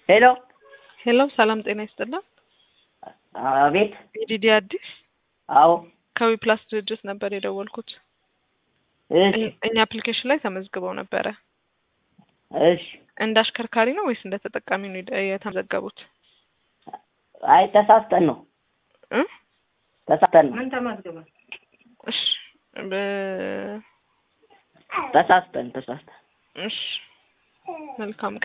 ሄሎ ሄሎ ሰላም ጤና ይስጥልኝ። አቤት። ዲዲ አዲስ አዎ ከዊፕላስ ድርጅት ነበር የደወልኩት። እሺ እኛ አፕሊኬሽን ላይ ተመዝግበው ነበረ። እሺ። እንደ አሽከርካሪ ነው ወይስ እንደ ተጠቃሚ ነው የተመዘገቡት? አይ ተሳስተን ነው ተሳስተን ነው። ምን ተመዝግበን? እሺ ተሳስተን እሺ መልካም